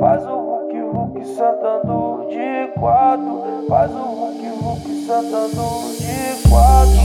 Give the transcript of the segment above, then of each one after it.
Faz o Hulk Hulk sentando de quatro. Faz o Hulk Hulk sentando de quatro.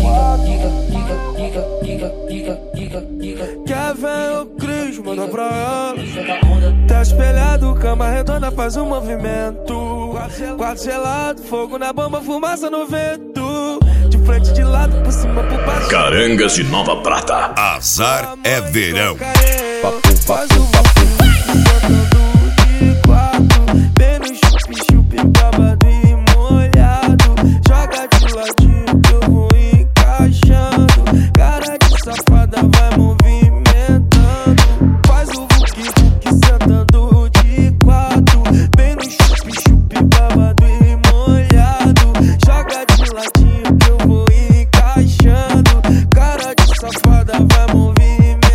Quer ver o Cris, manda pra ela. Tá espelhado, cama redonda, faz um movimento. Quarto gelado, fogo na bomba, fumaça no vento. De frente, de lado, por cima, por baixo. Carangas de Nova Prata. Azar é verão. Faz o Hulk sentando de quatro. Bem no chup-chup, babado e molhado. Joga de ladinho que eu vou encaixando. Cara de safada vai movimentando. Faz o Hulk Hulk sentando de quatro. Bem no chup-chup, babado e molhado. Joga de ladinho que eu vou encaixando. Cara de safada vai movimentando.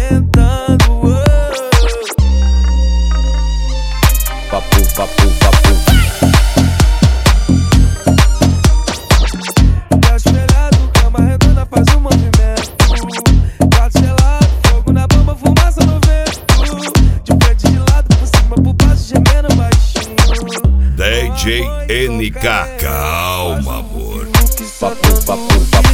Papo. Tá espelhado, cama redonda, faz um movimento. Quarto gelado, fogo na bomba, fumaça no vento. De frente, de lado, por cima, por baixo, gemendo baixinho. DJ NK. Calma, amor. Papo.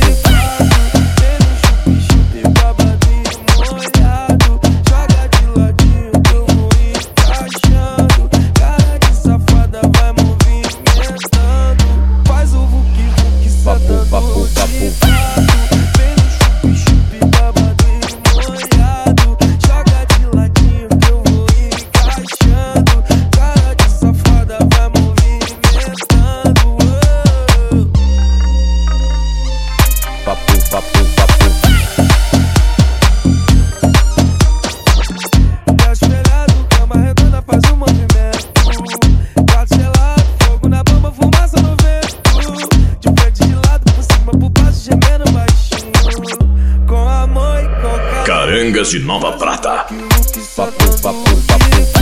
Tá espelhado, cama redonda, faz um movimento. Quarto gelado, fogo na bomba, fumaça no vento. De frente, de lado, por cima, por baixo, gemendo baixinho. Com amor e com carinho. Carangas de Nova Prata. Papo.